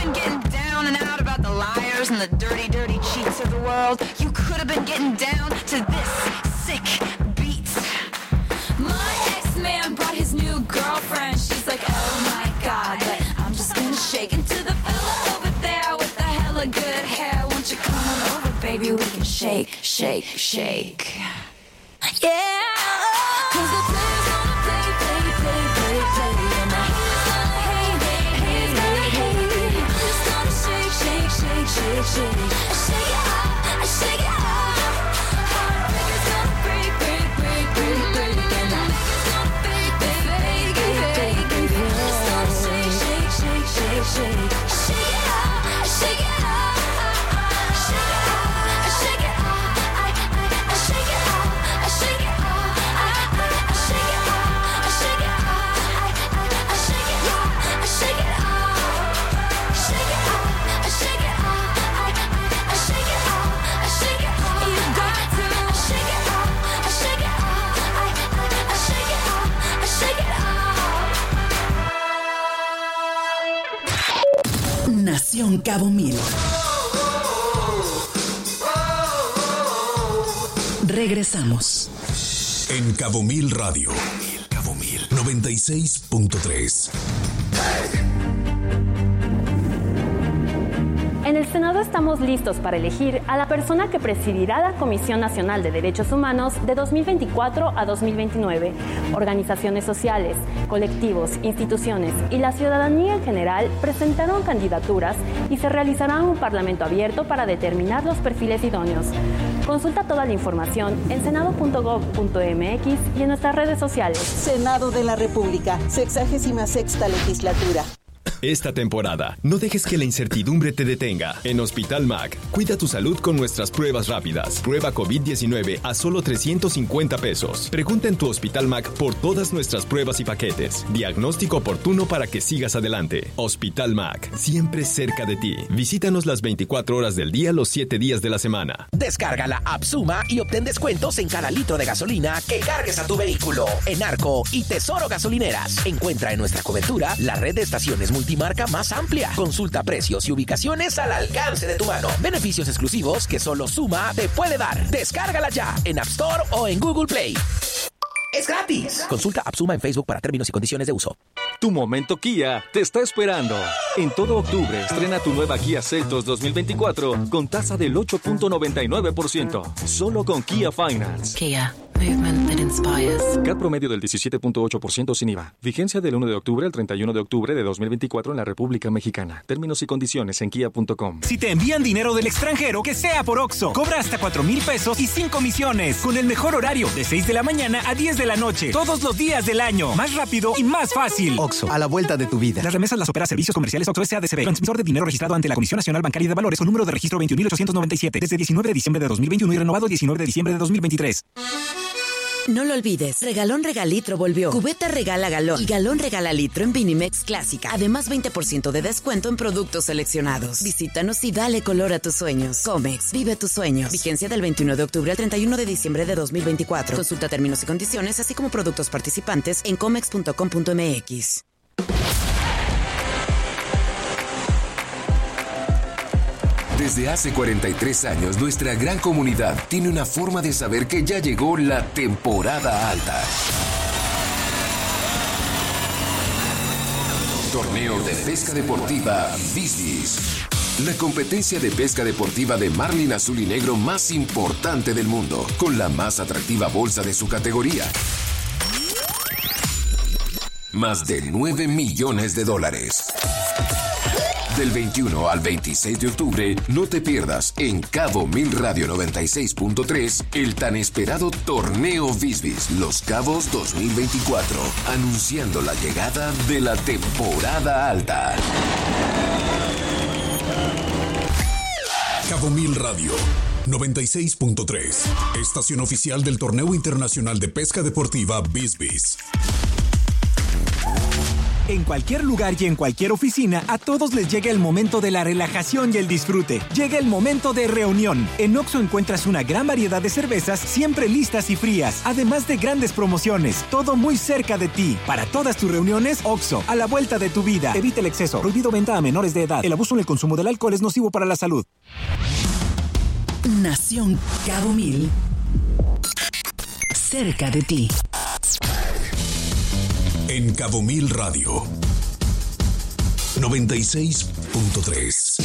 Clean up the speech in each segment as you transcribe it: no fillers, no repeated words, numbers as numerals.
been getting down and out about the liars and the dirty, dirty cheats of the world. You could have been getting down to this sick beat. My ex-man brought his new girlfriend. She's like, oh my God, but I'm just gonna shake into the fella over there with the hella good hair. Won't you come on over, baby? We can shake, shake, shake. Yeah. 'Cause the players gonna play, play, play, play, play. And the haters gonna hate, hate, hate, hate. I'm just gonna shake, shake, shake, shake, shake. I shake it up, I shake it up. Heartbreakers gonna break, break, break, break, break. And the haters gonna fake, fake, fake, fake, fake. I'm just gonna shake, shake, shake, shake, shake. I shake it up, I shake it up. I shake it up, I shake it up. I shake it up, I shake it up. Nación Cabo Mil. Regresamos. En Cabo Mil Radio. Cabo Mil 96.3. En el Senado estamos listos para elegir a la persona que presidirá la Comisión Nacional de Derechos Humanos de 2024 a 2029. Organizaciones sociales, colectivos, instituciones y la ciudadanía en general presentaron candidaturas y se realizará un parlamento abierto para determinar los perfiles idóneos. Consulta toda la información en senado.gov.mx y en nuestras redes sociales. Senado de la República, 66ª legislatura. Esta temporada, no dejes que la incertidumbre te detenga. En Hospital MAC, cuida tu salud con nuestras pruebas rápidas. Prueba COVID-19 a solo 350 pesos. Pregunta en tu Hospital MAC por todas nuestras pruebas y paquetes. Diagnóstico oportuno para que sigas adelante. Hospital MAC, siempre cerca de ti. Visítanos las 24 horas del día, los 7 días de la semana. Descarga la app Suma y obtén descuentos en cada litro de gasolina que cargues a tu vehículo. En Arco y Tesoro Gasolineras. Encuentra en nuestra cobertura la red de estaciones multimarca más amplia. Consulta precios y ubicaciones al alcance de tu mano. Beneficios exclusivos que solo Suma te puede dar. Descárgala ya en App Store o en Google Play. ¡Es gratis! Consulta App Suma en Facebook para términos y condiciones de uso. Tu momento Kia te está esperando. En todo octubre estrena tu nueva Kia Seltos 2024 con tasa del 8.99%. Solo con Kia Finance. Kia. Movement that inspires. CAT promedio del 17.8% sin IVA. Vigencia del 1 de octubre al 31 de octubre de 2024 en la República Mexicana. Términos y condiciones en kia.com. Si te envían dinero del extranjero, que sea por OXXO. Cobra hasta 4,000 pesos y 5 misiones. Con el mejor horario, de 6 de la mañana a 10 de la noche. Todos los días del año. Más rápido y más fácil. OXXO, a la vuelta de tu vida. Las remesas las opera Servicios Comerciales OXXO S.A.D.C.B. Transmisor de dinero registrado ante la Comisión Nacional Bancaria de Valores con número de registro 21.897. Desde 19 de diciembre de 2021 y renovado 19 de diciembre de 2023. No lo olvides, Regalón Regalitro volvió. Cubeta regala galón y galón regala litro en Vinimex Clásica. Además, 20% de descuento en productos seleccionados. Visítanos y dale color a tus sueños. Comex, vive tus sueños. Vigencia del 21 de octubre al 31 de diciembre de 2024. Consulta términos y condiciones, así como productos participantes en comex.com.mx. Desde hace 43 años, nuestra gran comunidad tiene una forma de saber que ya llegó la temporada alta. Torneo de Pesca Deportiva Visvis. La competencia de pesca deportiva de marlin azul y negro más importante del mundo, con la más atractiva bolsa de su categoría. Más de $9 millones. Del 21 al 26 de octubre, no te pierdas en Cabo Mil Radio 96.3 el tan esperado Torneo Visvis Los Cabos 2024, anunciando la llegada de la temporada alta. Cabo Mil Radio 96.3, estación oficial del Torneo Internacional de Pesca Deportiva Visvis. En cualquier lugar y en cualquier oficina, a todos les llega el momento de la relajación y el disfrute. Llega el momento de reunión. En Oxxo encuentras una gran variedad de cervezas siempre listas y frías, además de grandes promociones. Todo muy cerca de ti. Para todas tus reuniones, Oxxo, a la vuelta de tu vida. Evita el exceso. Prohibido venta a menores de edad. El abuso en el consumo del alcohol es nocivo para la salud. Nación Cabo Mil. Cerca de ti. En Cabo Mil Radio 96.3.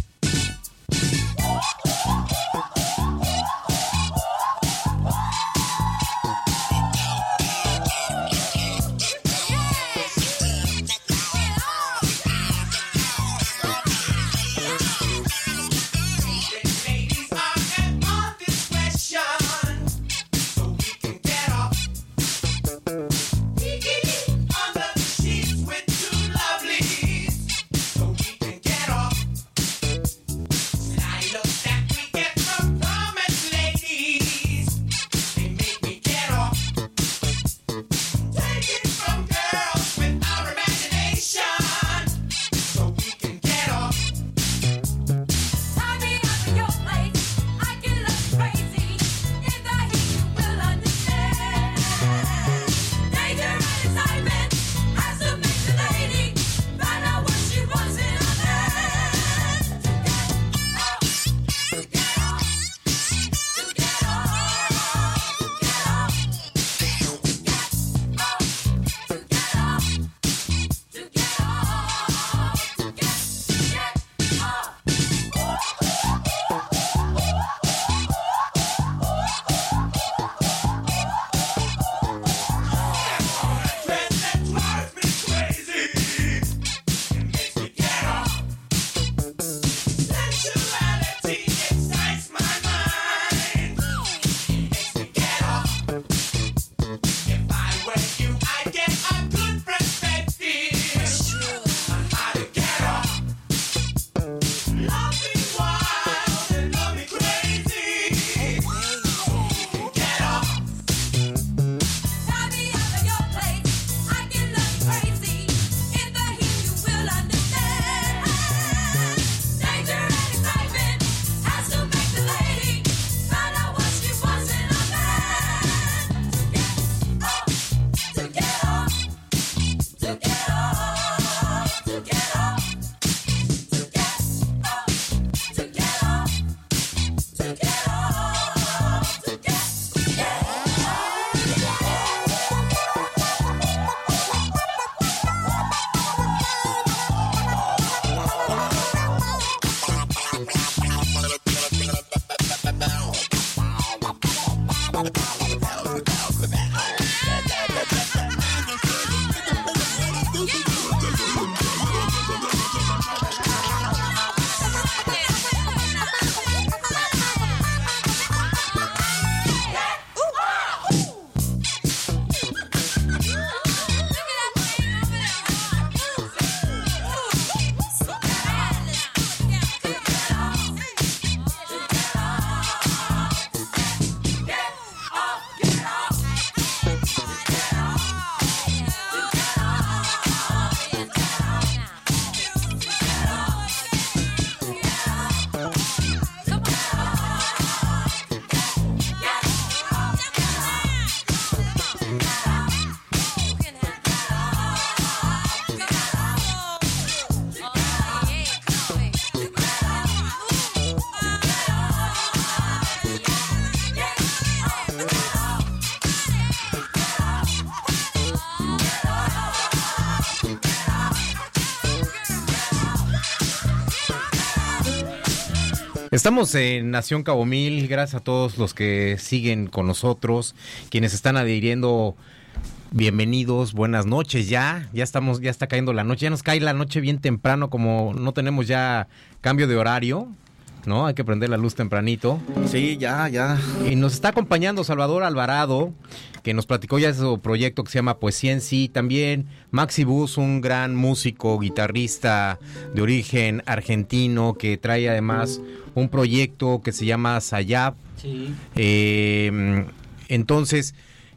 Estamos en Nación Cabo Mil, gracias a todos los que siguen con nosotros, quienes están adhiriendo, bienvenidos, buenas noches, ya está cayendo la noche, ya nos cae la noche bien temprano, como no tenemos ya cambio de horario, ¿no? Hay que prender la luz tempranito. Sí, ya. Y nos está acompañando Salvador Alvarado, que nos platicó ya de su proyecto que se llama Poesía en Sí. También Maxi Bus, un gran músico, guitarrista de origen argentino, que trae además un proyecto que se llama Sayab. Sí. Entonces,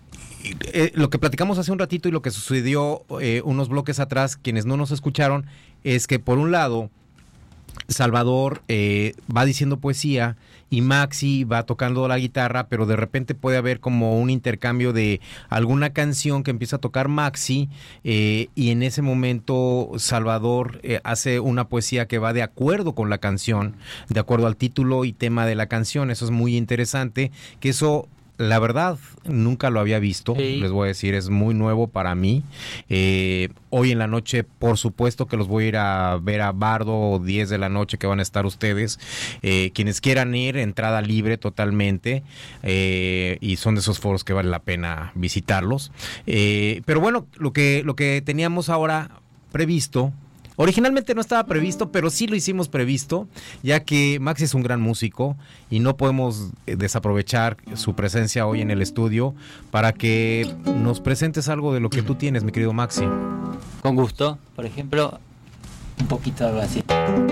lo que platicamos hace un ratito y lo que sucedió unos bloques atrás, quienes no nos escucharon, es que por un lado Salvador va diciendo poesía y Maxi va tocando la guitarra, pero de repente puede haber como un intercambio de alguna canción que empieza a tocar Maxi y en ese momento Salvador hace una poesía que va de acuerdo con la canción, de acuerdo al título y tema de la canción. Eso es muy interesante, que eso... La verdad, nunca lo había visto, sí. Les voy a decir, es muy nuevo para mí. Hoy en la noche, por supuesto que los voy a ir a ver a Bardo, 10 de la noche que van a estar ustedes. Quienes quieran ir, entrada libre totalmente, y son de esos foros que vale la pena visitarlos. Pero bueno, lo que teníamos ahora previsto... Originalmente no estaba previsto, pero sí lo hicimos previsto, ya que Maxi es un gran músico y no podemos desaprovechar su presencia hoy en el estudio para que nos presentes algo de lo que tú tienes, mi querido Maxi. Con gusto. Por ejemplo, un poquito algo así.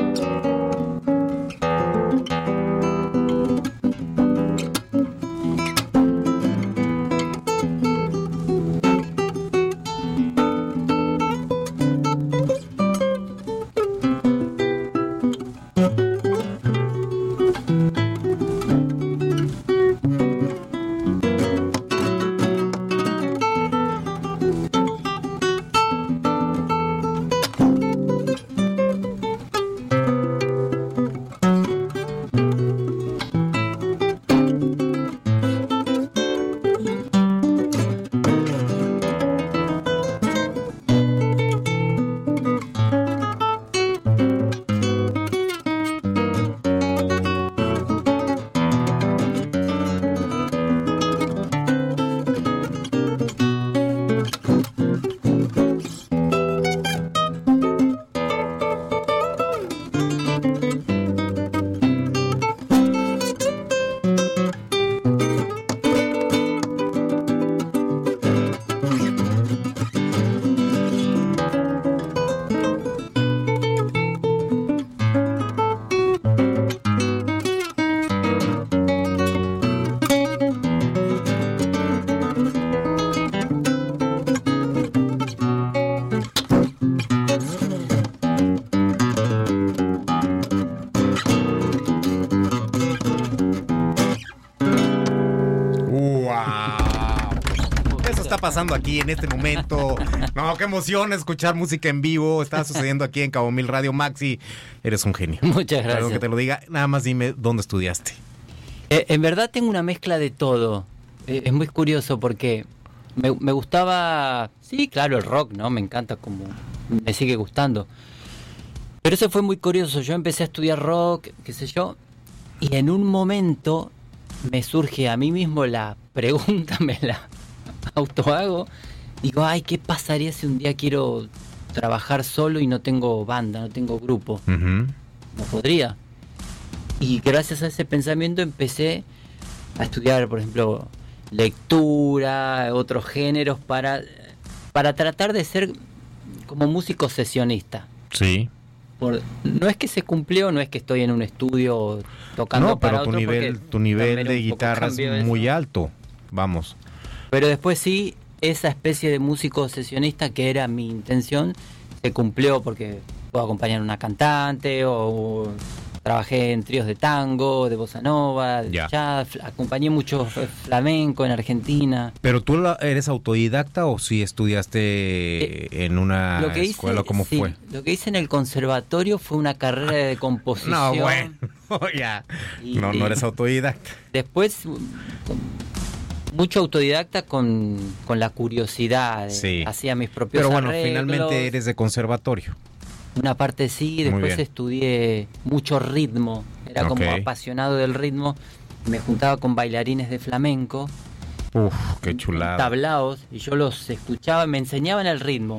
Pasando aquí en este momento. No, qué emoción escuchar música en vivo. Está sucediendo aquí en Cabo Mil Radio. Maxi, eres un genio. Muchas gracias. Algo que te lo diga. Nada más dime dónde estudiaste. En verdad tengo una mezcla de todo. Es muy curioso porque me gustaba, sí, claro, el rock, ¿no? Me encanta, como me sigue gustando. Pero eso fue muy curioso. Yo empecé a estudiar rock, qué sé yo, y en un momento me surge a mí mismo la pregunta, me la autohago, digo, ay, ¿qué pasaría si un día quiero trabajar solo y no tengo banda, no tengo grupo? No podría. Y gracias a ese pensamiento empecé a estudiar, por ejemplo, lectura, otros géneros, para tratar de ser como músico sesionista. Sí. No es que se cumplió, no es que estoy en un estudio tocando, no, pero tu nivel de guitarra es muy alto, vamos. Pero después sí, esa especie de músico sesionista que era mi intención, se cumplió porque puedo acompañar a una cantante, o trabajé en tríos de tango, de bossa nova, de jazz, acompañé mucho flamenco en Argentina. ¿Pero tú eres autodidacta o si estudiaste en una escuela? ¿Cómo fue? Lo que hice en el conservatorio fue una carrera de composición. No, bueno, ya. No eres autodidacta. Después... mucho autodidacta con la curiosidad, sí. Hacía mis propios arreglos. Pero bueno, finalmente eres de conservatorio. Una parte sí, después estudié mucho ritmo, era como apasionado del ritmo, me juntaba con bailarines de flamenco. Uf, qué chulada. Tablaos, y yo los escuchaba, me enseñaban el ritmo.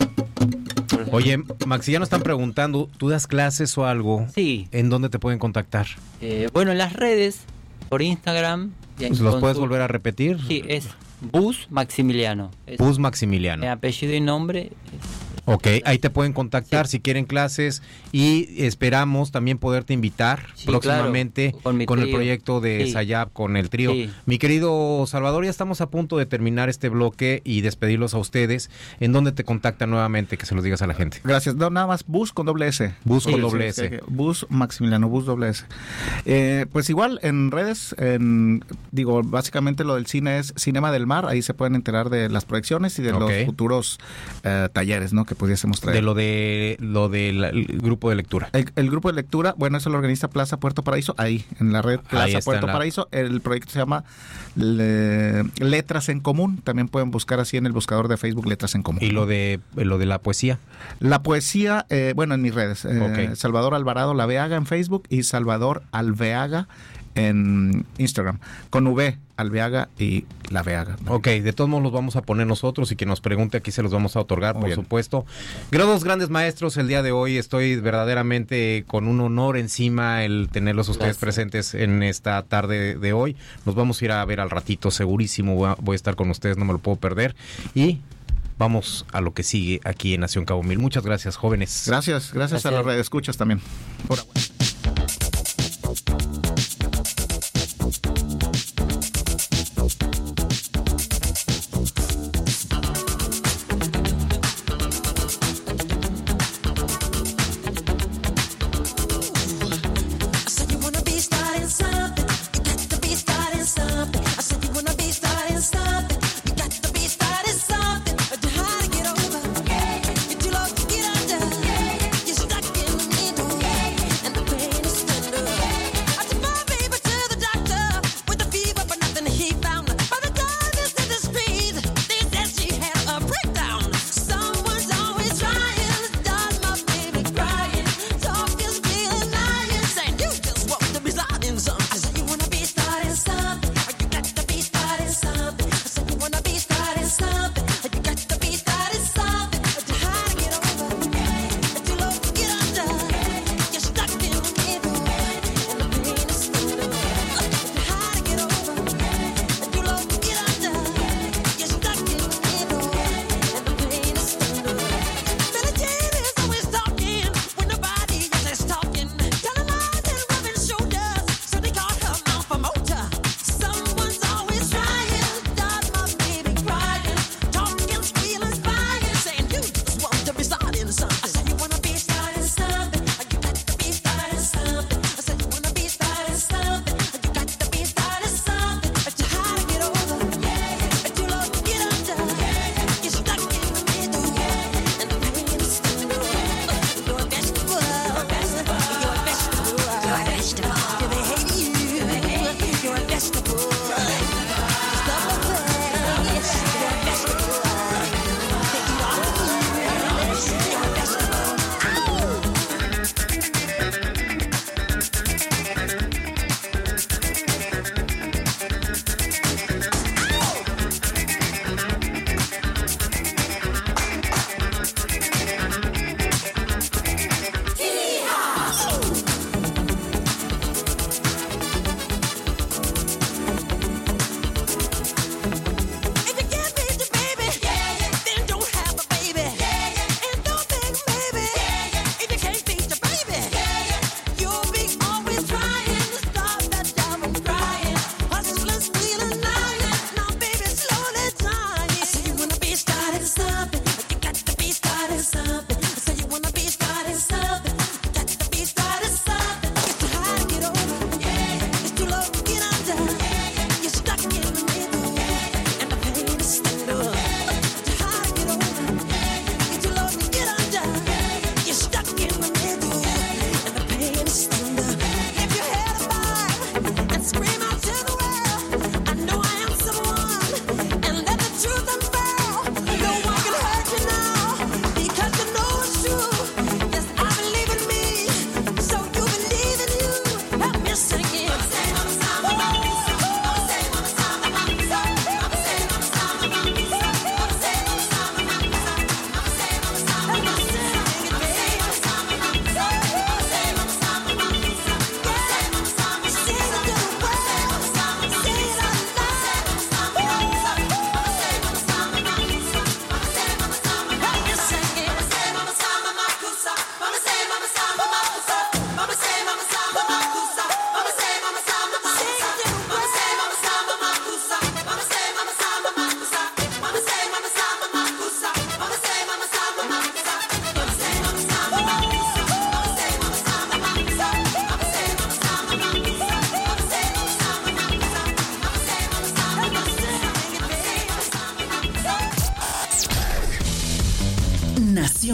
Oye, Maxi, ya nos están preguntando, ¿tú das clases o algo? Sí. ¿En dónde te pueden contactar? Bueno, en las redes, por Instagram. ¿Los puedes volver a repetir? Sí, es Bus Maximiliano. Bus Maximiliano. Apellido y nombre. Ok, ahí te pueden contactar si quieren clases y esperamos también poderte invitar próximamente claro, con el proyecto de Sayap, con el trío. Sí. Mi querido Salvador, ya estamos a punto de terminar este bloque y despedirlos a ustedes. ¿En dónde te contactan nuevamente? Que se los digas a la gente. Gracias. No, nada más Bus con doble S. Bus con doble S. Bus Maximiliano, Bus doble S. Pues igual en redes, básicamente lo del cine es Cinema del Mar. Ahí se pueden enterar de las proyecciones y de los futuros talleres, ¿no? Que pudiésemos traer. De lo del grupo de lectura. El grupo de lectura, bueno, eso lo organiza Plaza Puerto Paraíso, ahí, en la red Plaza Puerto Paraíso. El proyecto se llama Letras en Común. También pueden buscar así en el buscador de Facebook Letras en Común. ¿Y lo de la poesía? La poesía, en mis redes. Salvador Alvarado Laveaga en Facebook y Salvador Alveaga en Instagram, con V, Alveaga y Laveaga. Ok, de todos modos los vamos a poner nosotros y quien nos pregunte aquí se los vamos a otorgar, por supuesto. Grados grandes maestros, el día de hoy estoy verdaderamente con un honor encima el tenerlos ustedes presentes en esta tarde de hoy. Nos vamos a ir a ver al ratito, segurísimo voy a estar con ustedes, no me lo puedo perder. Y vamos a lo que sigue aquí en Nación Cabo Mil. Muchas gracias, jóvenes. Gracias a las radioescuchas también. And the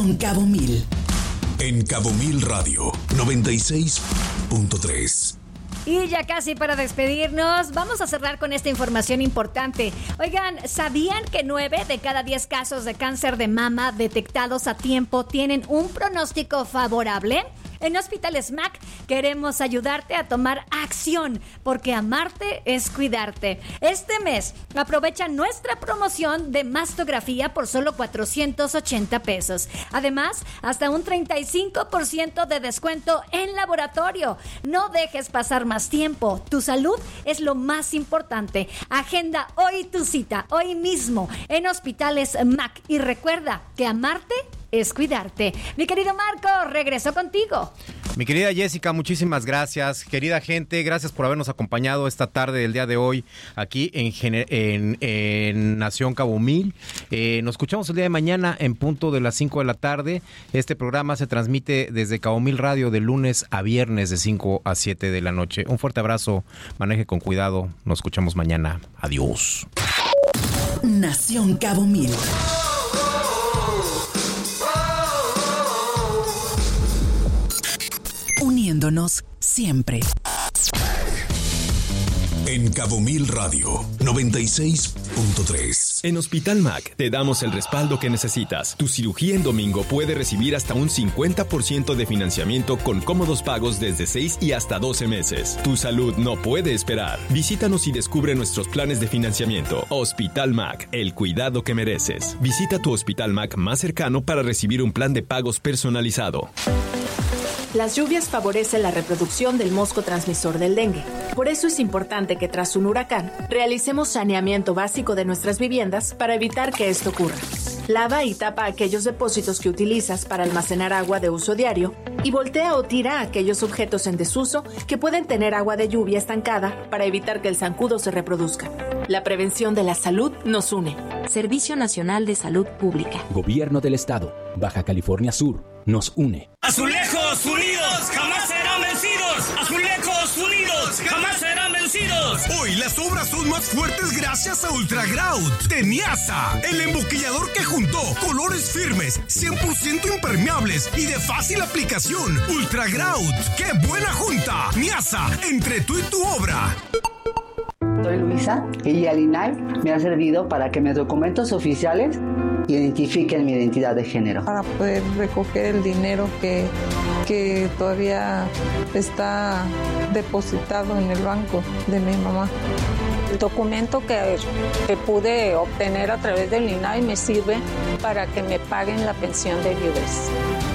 Nación Cabo Mil. En Cabo Mil Radio 96.3. Y ya casi para despedirnos, vamos a cerrar con esta información importante. Oigan, ¿sabían que 9 de cada 10 casos de cáncer de mama detectados a tiempo tienen un pronóstico favorable? En Hospital SMAC queremos ayudarte a tomar acción, porque amarte es cuidarte. Este mes aprovecha nuestra promoción de mastografía por solo 480 pesos. Además, hasta un 35% de descuento en laboratorio. No dejes pasar más tiempo. Tu salud es lo más importante. Agenda hoy tu cita, hoy mismo, en Hospital SMAC. Y recuerda que amarte es cuidarte. Mi querido Marco, regreso contigo. Mi querida Jessica, muchísimas gracias. Querida gente, gracias por habernos acompañado esta tarde del día de hoy aquí en Nación Cabo Mil. Nos escuchamos el día de mañana en punto de las 5 de la tarde. Este programa se transmite desde Cabo Mil Radio de lunes a viernes de 5 a 7 de la noche. Un fuerte abrazo, maneje con cuidado. Nos escuchamos mañana. Adiós. Nación Cabo Mil. Uniéndonos siempre. En Cabo Mil Radio 96.3. En Hospital MAC te damos el respaldo que necesitas. Tu cirugía en domingo puede recibir hasta un 50% de financiamiento con cómodos pagos desde 6 y hasta 12 meses. Tu salud no puede esperar. Visítanos y descubre nuestros planes de financiamiento. Hospital MAC, el cuidado que mereces. Visita tu Hospital MAC más cercano para recibir un plan de pagos personalizado. Las lluvias favorecen la reproducción del mosco transmisor del dengue. Por eso es importante que tras un huracán realicemos saneamiento básico de nuestras viviendas para evitar que esto ocurra. Lava y tapa aquellos depósitos que utilizas para almacenar agua de uso diario y voltea o tira aquellos objetos en desuso que pueden tener agua de lluvia estancada para evitar que el zancudo se reproduzca. La prevención de la salud nos une. Servicio Nacional de Salud Pública. Gobierno del Estado. Baja California Sur. Nos une. Azulejos Unidos jamás serán vencidos. Azulejos Unidos jamás serán vencidos. Hoy las obras son más fuertes gracias a Ultra Grout de Niasa, el emboquillador que juntó colores firmes, 100% impermeables y de fácil aplicación. Ultra Grout, ¡qué buena junta! Niasa, entre tú y tu obra. Soy Luisa y el INAI me ha servido para que mis documentos oficiales identifiquen mi identidad de género. Para poder recoger el dinero que todavía está depositado en el banco de mi mamá. El documento que pude obtener a través del INAI me sirve para que me paguen la pensión de viudez.